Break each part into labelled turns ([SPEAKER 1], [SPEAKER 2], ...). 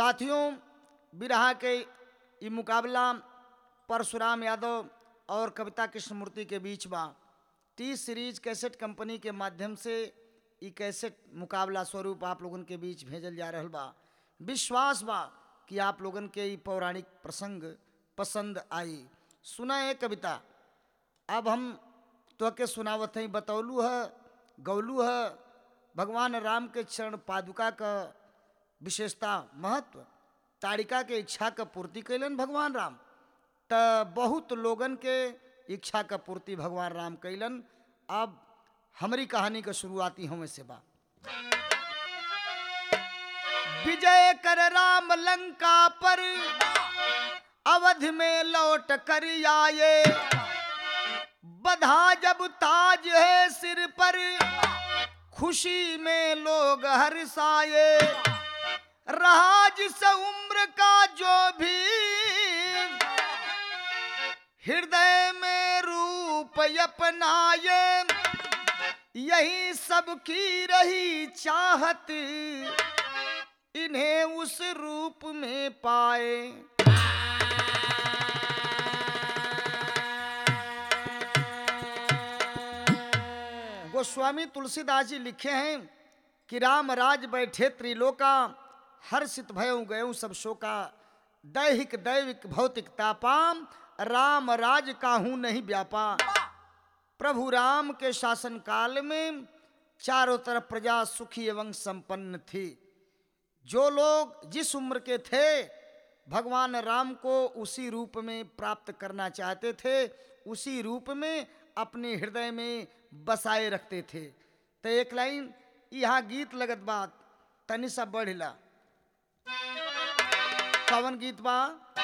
[SPEAKER 1] साथियों, बिरहा के ये मुकाबला परशुराम यादव और कविता कृष्णमूर्ति के बीच बा। टी सीरीज कैसेट कंपनी के माध्यम से ये कैसेट मुकाबला स्वरूप आप लोगन के बीच भेजल जा रहल बा। विश्वास बा कि आप लोगन के ये पौराणिक प्रसंग पसंद आई। सुना है कविता, अब हम तो के सुनावत हैं। बतौलू है, गौलू है भगवान राम के चरण पादुका का विशेषता महत्व, ताड़िका के इच्छा का पूर्ति कैलन भगवान राम। त बहुत लोगन के इच्छा का पूर्ति भगवान राम कैलन। अब हमारी कहानी का शुरुआती हमें से बा। विजय कर राम लंका पर, अवध में लौट कर आए। बधा जब ताज है सिर पर, खुशी में लोग हर्षाए। रहा जिस उम्र का जो भी, हृदय में रूप अपनाए। यही सबकी रही चाहत, इन्हें उस रूप में पाए। गोस्वामी तुलसीदास जी लिखे हैं कि राम राज बैठे त्रिलोका, हर्षित भयउ गयउ सब शोका। दैहिक दैविक भौतिक तापाम, राम राज काहू नहीं व्यापा। प्रभु राम के शासन काल में चारों तरफ प्रजा सुखी एवं संपन्न थी। जो लोग जिस उम्र के थे भगवान राम को उसी रूप में प्राप्त करना चाहते थे, उसी रूप में अपने हृदय में बसाए रखते थे। तो एक लाइन यहाँ गीत लगत बात तनि सा बढ़िला। कवन गीत बा?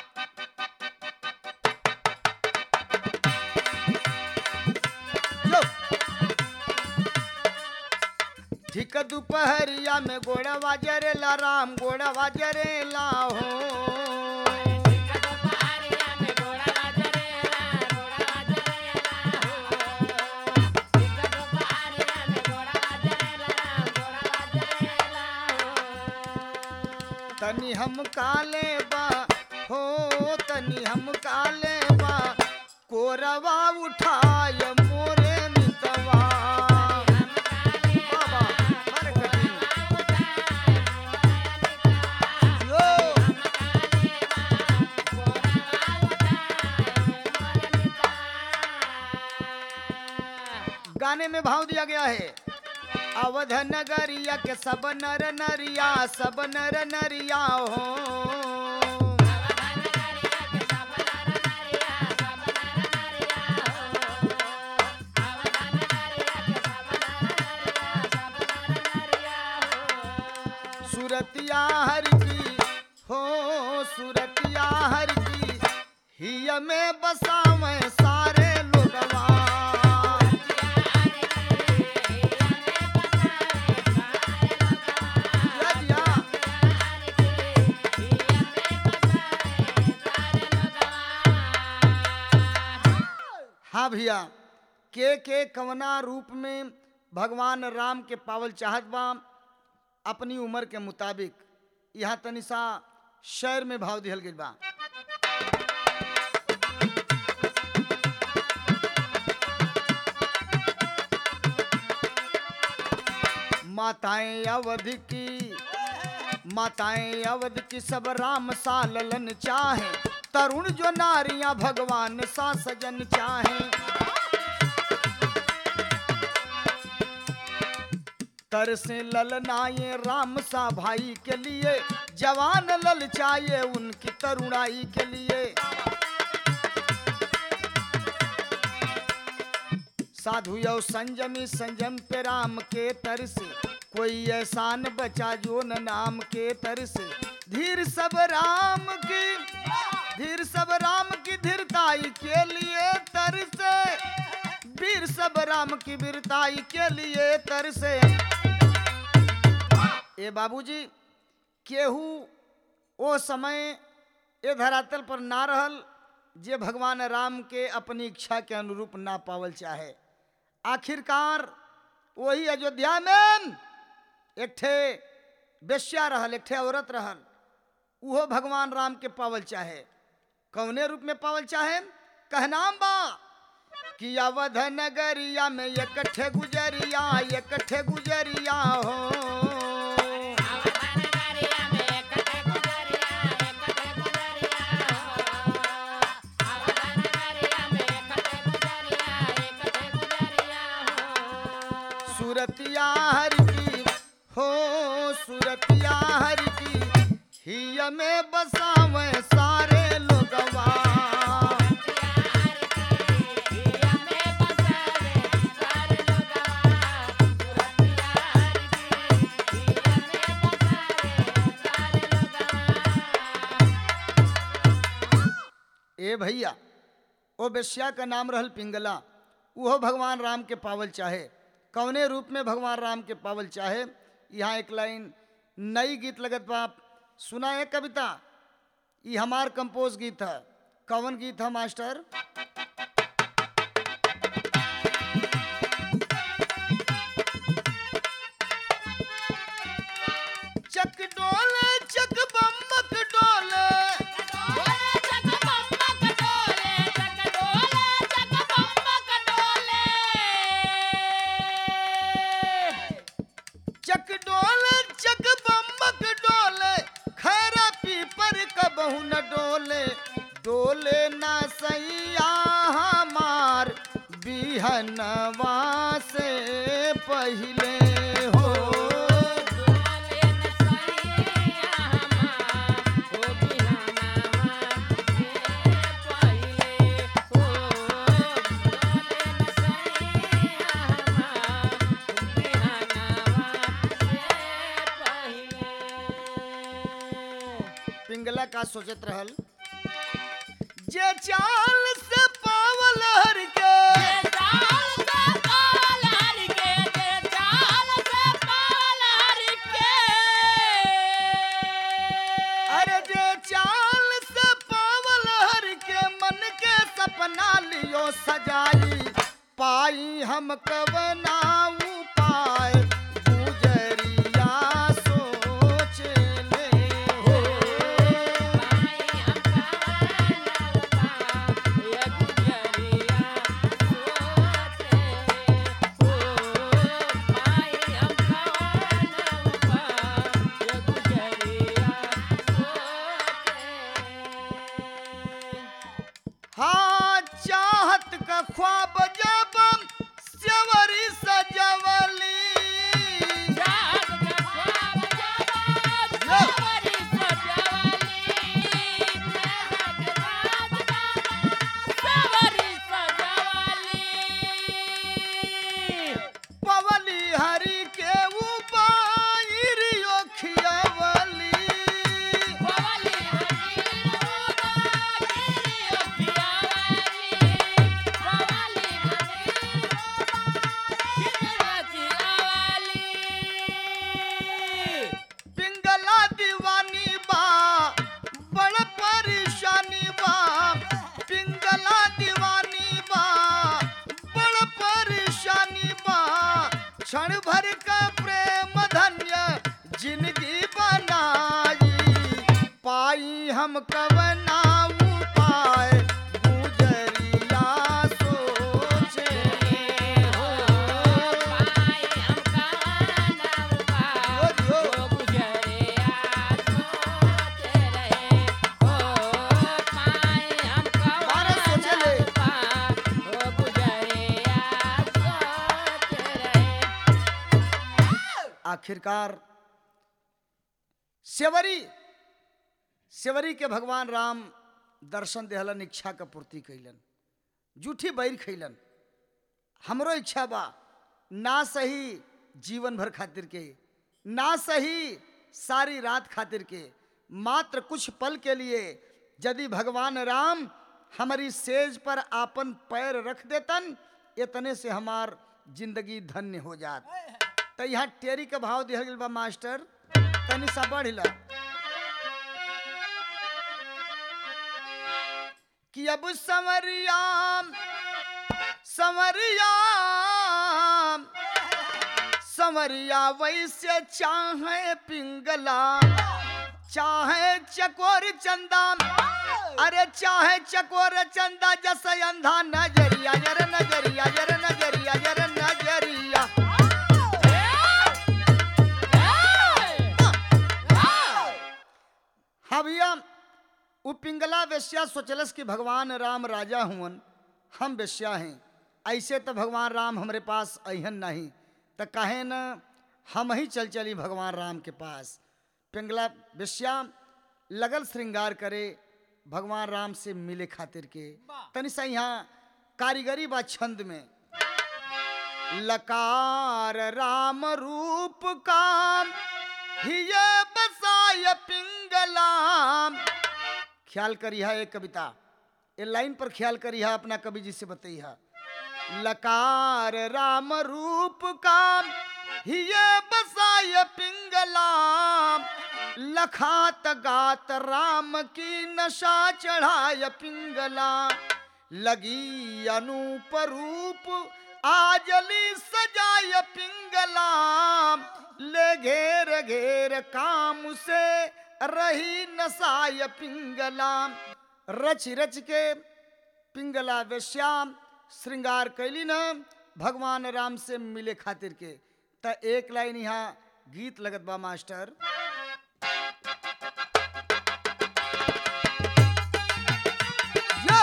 [SPEAKER 1] ठीक दोपहरिया में गोड़वा जरेला राम, गोड़वा जरेला हो। तनी हम काले बा हो, तनी हम काले बा, कोरवा उठाय मोरे मितवा। बाबा हर कटी यो। गाने में भाव दिया गया है, अवध नगरिया के सब नर नरिया, सब नर नरिया हो। सुरतिया हर की हो, सुरतिया हर की हिय में बसावे सारे लोगवा। हाँ भैया, के कवना रूप में भगवान राम के पावल चाहत बा अपनी उम्र के मुताबिक। यहाँ तनिसा शेर में भाव दिहल गइल बा। माताएं अवध की, माताएं अवध की सब राम सा ललन चाहे। तरुण जो नारियां भगवान सा सजन चाहे। तरसे ललनाए राम सा भाई के लिए, जवान ललचाए उनकी तरुणाई के लिए। साधु यो संजमी संजम पे राम के तरसे, कोई एहसान बचा जो न नाम के तरसे। धीर सब राम की, धीर सब राम की धीरताई के लिए तरसे। वीर सब राम की वीरताई के लिए तरसे। ए बाबूजी, केहू ओ समय ए धरातल पर ना रहल जे भगवान राम के अपनी इच्छा के अनुरूप ना पावल चाहे। आखिरकार वही अयोध्या में एक ठे बेश्या रहल, एक ठे औरत रहल। उहो भगवान राम के पावल चाहे। कौने रूप में पावल चाहे? कहनाम बा कि अवध नगरिया में एकठे गुजरिया, एकठे गुजरिया हो। सूरतिया हर की हो, सूरतिया हर की हिय में बसावे सारे लोगवा। ए भैया, ओ बेश्या का नाम रहल पिंगला, उहो भगवान राम के पावल चाहे। कौने रूप में भगवान राम के पावल चाहे? यहाँ एक लाइन नई गीत लगत बा, सुना है कविता। ये हमार कंपोज गीत है। कौन गीत है मास्टर? चक डोले चक बम्बक डोले, चक डोले चक बम्बक डोले, खैरा पीपर कबहू न डोले। डोले ना सैया हमार बिहनवा से पहिले हो। पिंगला का सोचत रहल, जे चाल से पावल हर के, अरे जे चाल से पावल हर के, मन के सपना लियो सजाई। पाई हम कवना उपाय, गुजरिया सोचे ले हो। हाँ चाहत का ख्वाब जब सेवरी सजवली, पवली हरि के ऊपर खियवली। पिंगला दीवानी बा बड़ परेशानी बा, पिंगला दीवानी बा बड़ परेशानी बा। क्षण भर का प्रेम धन्य जिंदगी बनाई, पाई हम कवना उपाय, गुजरिया सोचे हो। बारह सोचे ले। आखिरकार सेवरी के भगवान राम दर्शन देहलन, इच्छा का पूर्ति कैलन, जूठी बैर खैलन। हमरो इच्छा बा ना सही जीवन भर खातिर के, ना सही सारी रात खातिर के, मात्र कुछ पल के लिए यदि भगवान राम हमारी सेज पर आपन पैर रख देतन, इतने से हमार जिंदगी धन्य हो जात। तो यहाँ टेरी का भाव दिया गया बा मास्टर, तनी सा बढ़िला कि अब संवरिया संवरिया संवरिया वैसे चाहे पिंगला, चाहे चकोर चंदा, अरे चाहे चकोर चंदा जस अंधा नजरिया, जर नजरिया, जर नजरिया, जर नजरिया। हाँ भैया, वो पिंगला वेश्या सोचलस कि भगवान राम राजा हुवन, हम वेश्या हैं, ऐसे तो भगवान राम हमारे पास अहन नहीं, तो कहे न हम ही चल चली भगवान राम के पास। पिंगला वेश्या लगल श्रृंगार करे भगवान राम से मिले खातिर के। तनि सा यहाँ कारीगरी बा छंद में, लकार राम रूप काम हिये बसाय पिंगला। ख्याल करिहा एक कविता, ये लाइन पर ख्याल करिहा, अपना कवि जी से बतैहा। लकार राम रूप काम हिये बसाय पिंगला, लखात गात राम की नशा चढ़ाय पिंगला। लगी अनूप रूप आजली सजाय पिंगला, ले घेर घेर काम से रही नसाय पिंगला। रच रच के पिंगला वेश्या श्रृंगार कैली न भगवान राम से मिले खातिर के। त एक लाइन यहाँ गीत लगत बा मास्टर, यो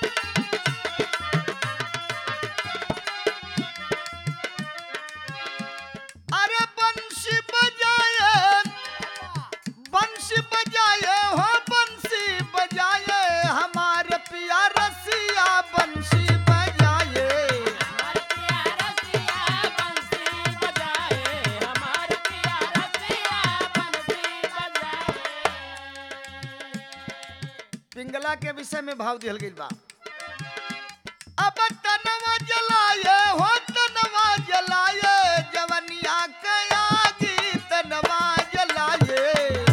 [SPEAKER 1] अरे बंशी बजाए, बंशी बजाए हो बंशी बजाए, हमारे पिया रसिया बंशी बजाए। पिंगला के विषय में भाव दिहल गइल बा, अब तनवा जलाए हो तनवा जलाए, जवनिया कया गी तनवा जलाए।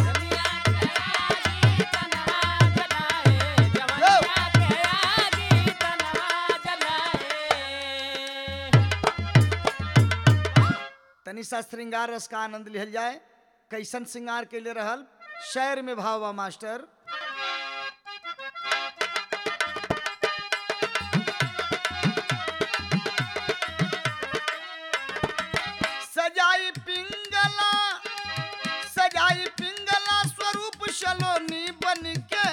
[SPEAKER 1] तनि सा श्रृंगार रस का आनंद लिहल जाए, कैसन श्रृंगार के लिए रहल। शेर में भाव बा मास्टर, सजाई पिंगला, सजाई पिंगला स्वरूप सलोनी बन के,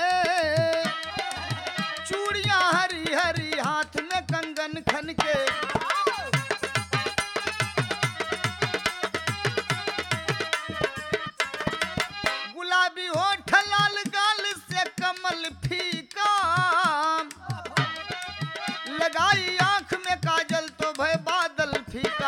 [SPEAKER 1] चूड़ियां हरी हरी हाथ में कंगन खन के। गुलाबी होठ लाल गाल से कमल फीका, लगाई आंख में काजल तो भय बादल फीका।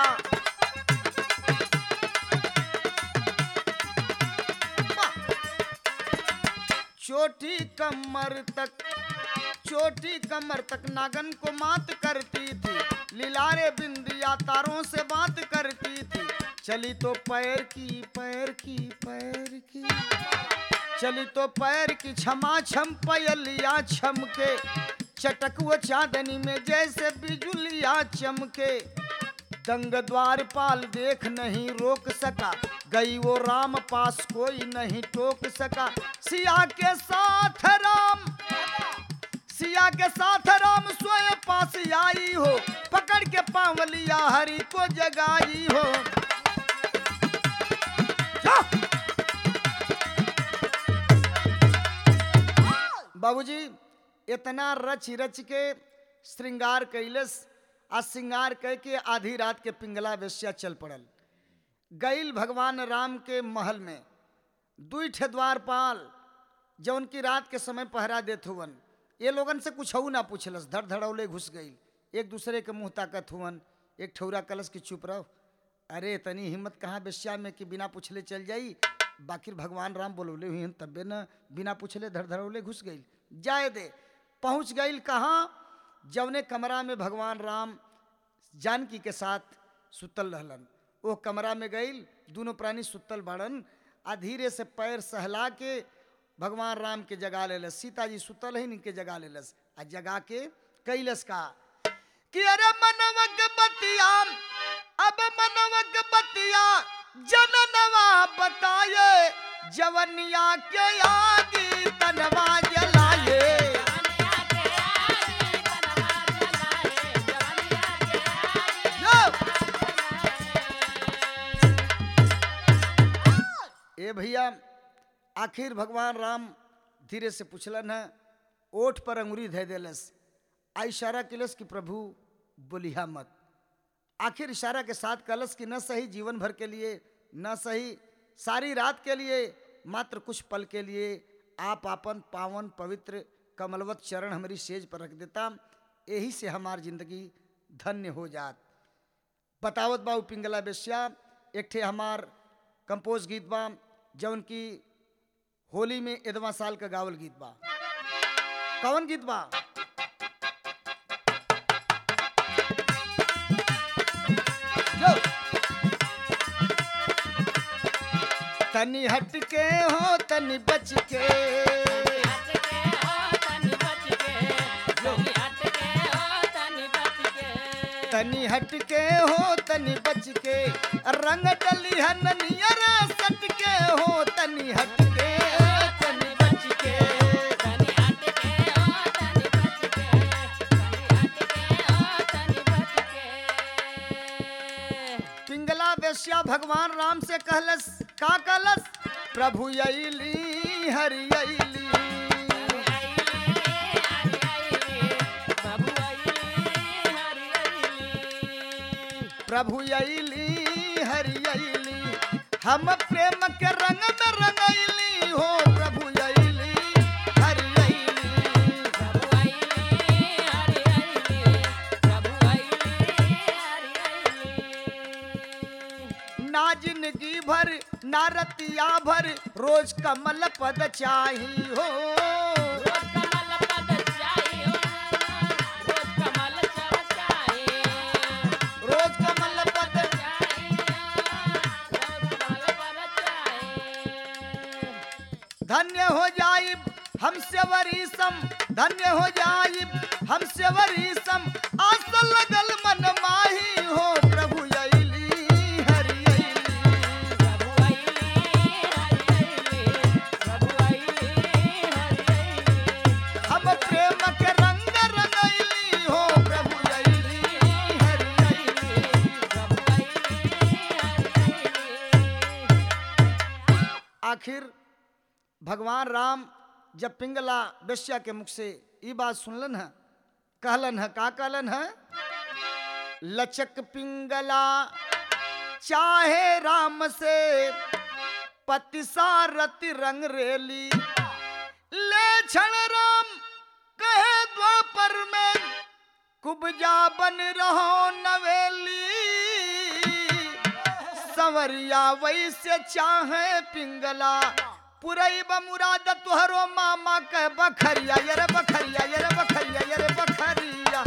[SPEAKER 1] चोटी कमर तक, चोटी कमर तक नागन को मात करती थी, लीलारे बिंदिया तारों से बात करती थी। चली तो पैर की, पैर की, पैर की, चली तो पैर की क्षमा छम पयलिया छमके, चटक वो चांदनी में जैसे बिजुलिया चमके। दंग द्वारपाल देख नहीं रोक सका, गई वो राम पास कोई नहीं टोक सका। सिया के साथ राम, सिया के साथ राम सोए पास आई हो, पकड़ के पावलिया हरि को जगाई हो। बाबूजी इतना रच रच के श्रृंगार कैलस, आ श्रृंगार कह के आधी रात के पिंगला वेश्या चल पड़ल। गईल भगवान राम के महल में, दुई ठे द्वारपाल जौन की रात के समय पहरा देत हुवन, ये लोगन से कुछ ना पूछलस, धड़ धड़ौले घुस गई। एक दूसरे के मुंह ताकत हुवन, एक ठौरा कलस की चुप रहो, अरे तनी हिम्मत कहाँ वेश्या में कि बिना पूछले चल जाई। बाकी भगवान राम बोलौले हुई तबे न बिना पूछले धड़ धड़ौले घुस गई। जाए दे, पहुंच गई कहाँ, जवने कमरा में भगवान राम जानकी के साथ सुतल रहलन, वो कमरा में गई। दोनों प्राणी सुतल बाड़न, आ धीरे से पैर सहला के भगवान राम के जगा लेलस। सीता जी सुतल है, इनके जगा लेलस, आ जगा के कैलस का कि अरे मनवक बतिया, अब मनवक बतिया जननवा बताए, जवनिया के आगी तनवा जलाए। ए भैया, आखिर भगवान राम धीरे से पूछलन है, ओठ पर अंगुरी धे देलस, आ इशारा किलस कि प्रभु बोलिहा मत। आखिर इशारा के साथ कलस कि न सही जीवन भर के लिए, न सही सारी रात के लिए, मात्र कुछ पल के लिए आप आपन पावन पवित्र कमलवत चरण हमारी सेज पर रख देता, यही से हमार जिंदगी धन्य हो जात। बतावत बा पिंगला बेश्या एक ठे हमार कंपोज गीत बा, जौन की होली में एदवा साल का गावल गीत बा। कौन गीत बा? जो तनी हट के हो तनी बच के, तनी हट के हो तनी बच के, रंग डली हनियर सट के हो तनी हट के तनी बच के। पिंगला वेश्या भगवान राम से कहलस, का कहलस? प्रभु अइली हरि अइली, प्रभु अइली हरि अइली, हम प्रेम के रंग में रंगैली हो, प्रभु अइली हरि अइली। ना जिंदगी भर ना रतिया भर रोज कमल पद चाही हो, धन्य हो जाइब हमसे वरीसम, धन्य हो जाइब हमसे वरीसम, आस लगल मन माही हो, प्रभु अइली हरि अइली। हम प्रेम के रंग रंगैली हो, प्रभु अइली हरि अइली। आखिर भगवान राम जब पिंगला वेश्या के मुख से ये बात सुनलन है, कहलन है, का कहलन है? लचक पिंगला चाहे राम से पति सारथी रंग रेली, ले क्षण राम कहे द्वापर में कुब्जा बन रहो नवेली, संवरिया वैसे चाहे पिंगला पुरई बमुराद तुहरो मामा कह बखरिया, ये बखरिया, ये बखरिया, ये बखरिया।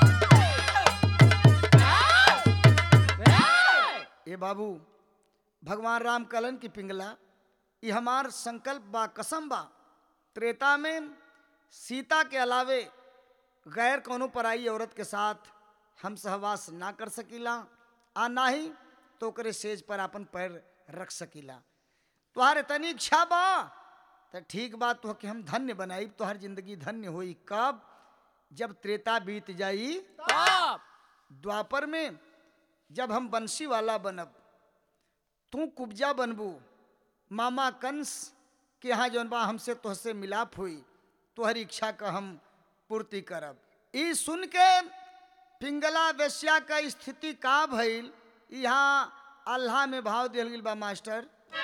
[SPEAKER 1] ए बाबू, भगवान राम कलन की पिंगला, ये हमार संकल्प बा, कसम बा, त्रेता में सीता के अलावे गैर कोनो पराई औरत के साथ हम सहवास ना कर सकीला, आ ना ही तो करे सेज पर अपन पैर रख सकीला। तुहार इतनी इच्छा बा तो ठीक बात तो कि हम धन्य बनाई, तुहार जिंदगी धन्य होई। कब? जब त्रेता बीत जाई, द्वापर में जब हम बंसी वाला बनब, तू कुब्जा बनबू, मामा कंस के यहाँ जौन बा हमसे तोहसे मिलाप हुई, तुहरी इच्छा का हम पूर्ति करब। ई सुन के पिंगला वेश्या का स्थिति का भइल, यहाँ अल्लाह में भाव दिल गिल बा मास्टर।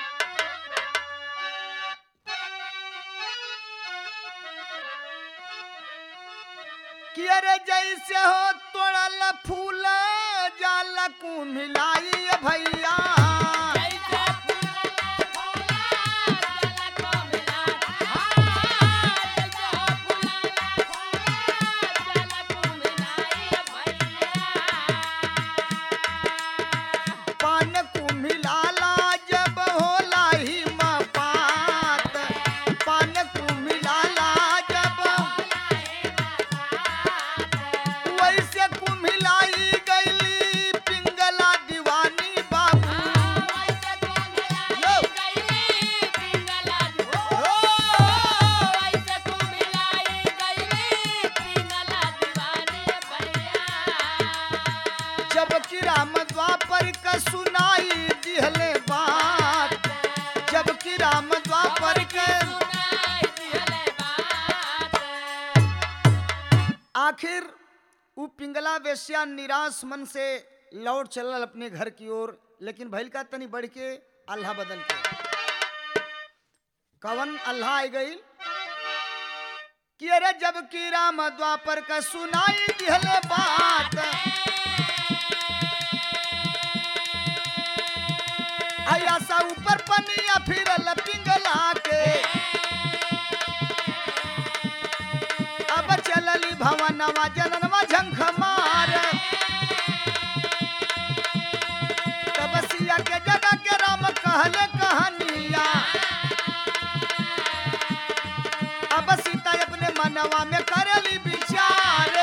[SPEAKER 1] कि अरे जैसे हो तोड़ल फूल जाला को मिलाई भैया, पान को मिलाला जब होला ही पात, पान को मिलाला जब वैसे को मिलाई गईली पिंगला दीवान जबकि राम द्वापर का सुनाई दिहले बात, जबकि राम द्वापर के आखिर वो पिंगला वेश्या निराश मन से लौट चलल अपने घर की ओर, लेकिन भइल का तनी बढ़ के अल्लाह बदल के कवन अल्लाह आई गई कि अरे जबकि राम द्वापर का सुनाई दिहले बात, आया सा ऊपर पनिया फिरल पिंगला के, अब चलली भवनवा जननवा झंख मार, तब सिया के जगह के राम कहले कहानिया, अब सीता अपने मनवा में करली विचार,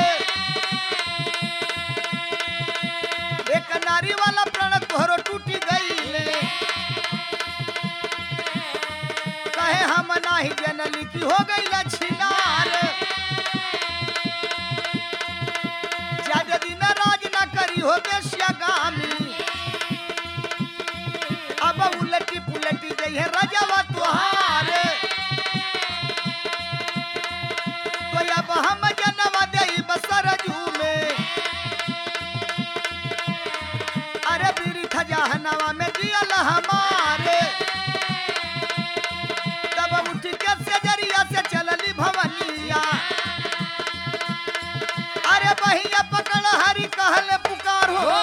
[SPEAKER 1] एक नारी वाला प्रण तोहरो टूटी गई, कहे हम नाही जनली की हो गई लछिनार, ज्यादा दिन राज न करी हो बेश्यागामी, अब उलटी पुलटी गई है रजवा तुहार, तो अब हम जनवा दई बसरजू में, अरे बीरी खजाहनवा में जियल हमारे, तब उठ के सजरिया से चलली भवनिया, अरे बहिया पकड़ हरि कहले पुकार हो,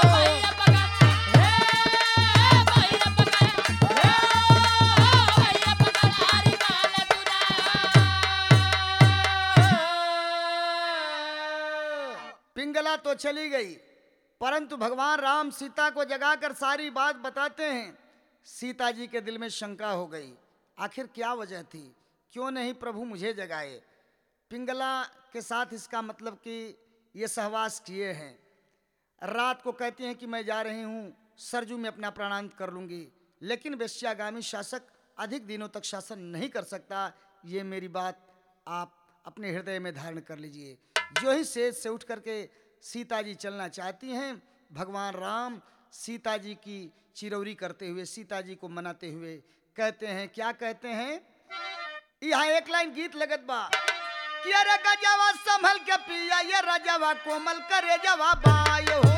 [SPEAKER 1] पिंगला तो चली गई, परंतु भगवान राम सीता को जगाकर सारी बात बताते हैं। सीता जी के दिल में शंका हो गई, आखिर क्या वजह थी, क्यों नहीं प्रभु मुझे जगाए। पिंगला के साथ इसका मतलब कि ये सहवास किए हैं। रात को कहती हैं कि मैं जा रही हूँ सरजू में अपना प्राणांत कर लूँगी, लेकिन वेश्यागामी शासक अधिक दिनों तक शासन नहीं कर सकता, ये मेरी बात आप अपने हृदय में धारण कर लीजिए। जो ही सेज से उठ करके सीता जी चलना चाहती हैं, भगवान राम सीता जी की चिरौरी करते हुए, सीता जी को मनाते हुए कहते हैं, क्या कहते हैं, यहाँ एक लाइन गीत लगत बा कि अरे गजवा संभल के पिया ये रजवा कोमल करे जवा बाय हो,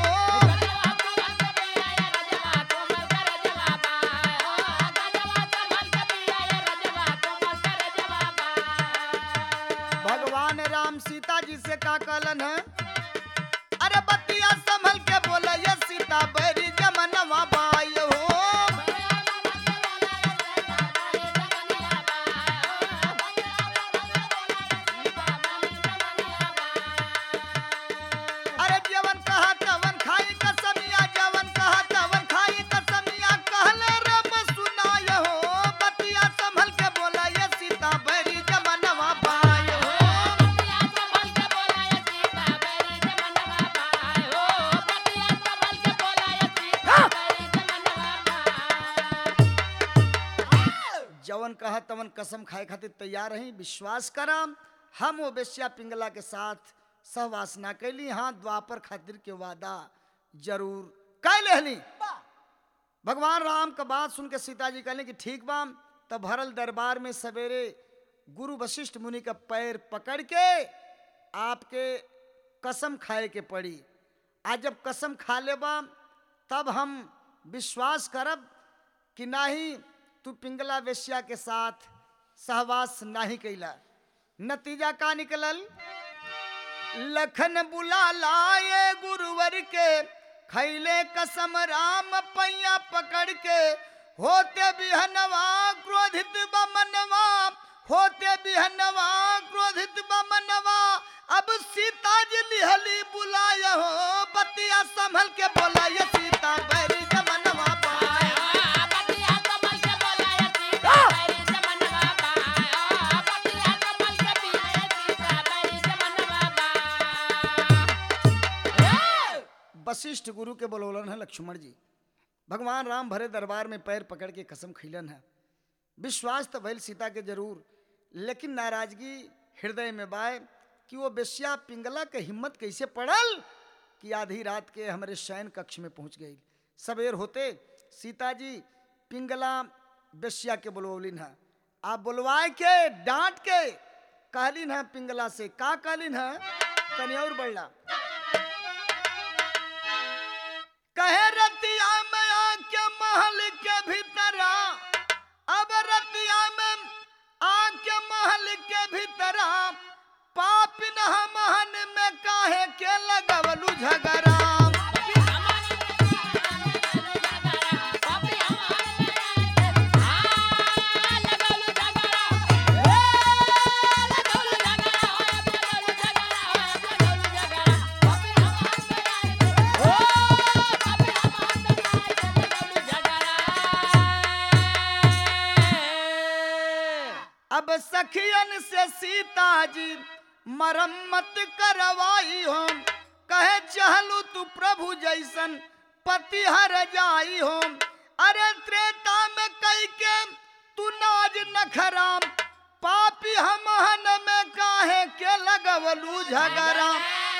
[SPEAKER 1] भगवान राम सीता जी से का कहलन है, अरे बतिया संभल के बोला ये सीता बैरी जमनवा बाय हो, अरे जवन कहा तवन खाई कसमिया, जवन कहा तवन खाई कसमिया, कहले रब सुनाय हो, बतिया संभल के बोला ये सीता बैरी जमनवा बाय हो, जवन कहा तवन कसम खाए खातिर तैयार हैं। विश्वास करा हम वो बेश्या पिंगला के साथ सहवास ना कैली, हाँ द्वापर खातिर के वादा जरूर कै लेहली। भगवान राम का बात सुन के सीता जी कहले कि ठीक बा। तब भरल दरबार में सवेरे गुरु वशिष्ठ मुनि का पैर पकड़ के आपके कसम खाए के पड़ी। आज जब कसम खा लेबा तब हम विश्वास करब कि नाही तू पिंगला वेश्या के साथ सहवास नहीं कैला। नतीजा का निकलल, लखन बुला लाए गुरुवर के, खैले कसम राम पैया पकड़ के, होते बिहनवा क्रोधित बमनवा, होते बिहनवा क्रोधित बमनवा, अब सीता जी लिहली बुलाया हो, बतिया संभल के बोला ये सीता बैरी जमनवा पाया, वशिष्ठ गुरु के बोलोलन है लक्ष्मण जी। भगवान राम भरे दरबार में पैर पकड़ के कसम खिलन है। विश्वास तो भइल सीता के जरूर, लेकिन नाराजगी हृदय में बाय कि वो बेश्या पिंगला के हिम्मत कैसे पड़ल कि आधी रात के हमारे शयन कक्ष में पहुंच गई। सवेर होते सीता जी पिंगला बेश्या के बुलवलिन है। आप बुलवाए के डांट के कहलिन है पिंगला से, का कहलिन है तनी और बढ़ला। कहे रतिया में आके महल के भीतरा, अब रतिया में आके महल के भीतरा, पापिन हमहन में काहे के लगवलू झगड़ा। अब सखियन से सीता जी मरम्मत करवाई हो, कहे चहलू तू प्रभु जैसन पति हर जाई हो। अरे त्रेता में कई के तू नाज नखराम, पापी हमहन में काहे के लगवलू झगड़ा।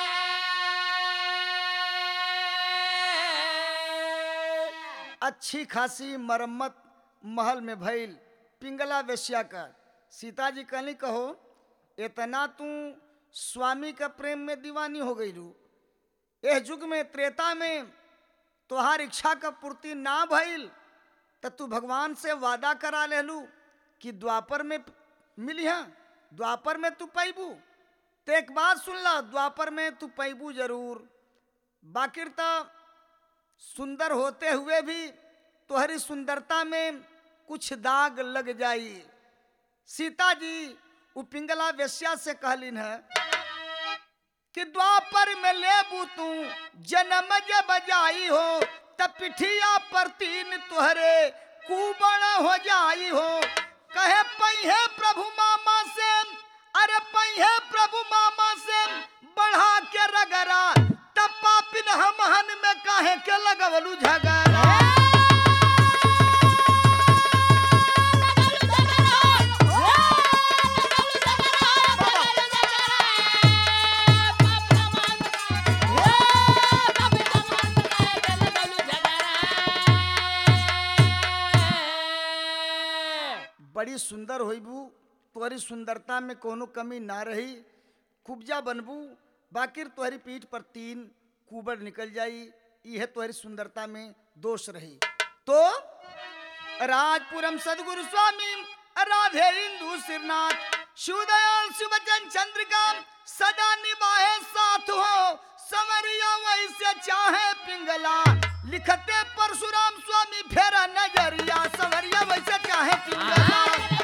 [SPEAKER 1] अच्छी खासी मरम्मत महल में भइल पिंगला वेश्या का। सीता जी कहली कहो इतना तू स्वामी का प्रेम में दीवानी हो गई रू, यह युग में त्रेता में तोहार इच्छा का पूर्ति ना भइल तो तू भगवान से वादा करा ले लू कि द्वापर में मिली है, द्वापर में तू पैबू। तो एक बात सुन ला, द्वापर में तू पैबू जरूर, बाकिर तो सुंदर होते हुए भी तोहरी सुंदरता में कुछ दाग लग जाई। सीता जी उ पिंगला वेश्या से कहलिन है कि द्वापर में लेबू तू जन्म जब जाई हो, तब पिठिया पर तीन तुहरे कुबड़ हो जाई हो। कहे पहिए प्रभु मामा से, अरे पहिए प्रभु मामा से बढ़ा के रगरा, तब पापिन हमहन में काहे के लगवलू झगड़ा। बड़ी सुंदर होइबू, तोहरी सुंदरता में कोनो कमी ना रही, कुब्जा बनबू, बाकिर तोहरी पीठ पर तीन कुबड़ निकल जाई, यह तोहरी सुंदरता में दोष रही। तो राजपुरम सदगुरु स्वामी राधे इंदु सिरनाथ शिवदयाल शिवचन चंद्रिका सदा निभाए साथ हो, समरिया वैसे चाहे पिंगला, लिखते परशुराम स्वामी फेरा नजरिया, समरिया वैसे चाहे पिंगला।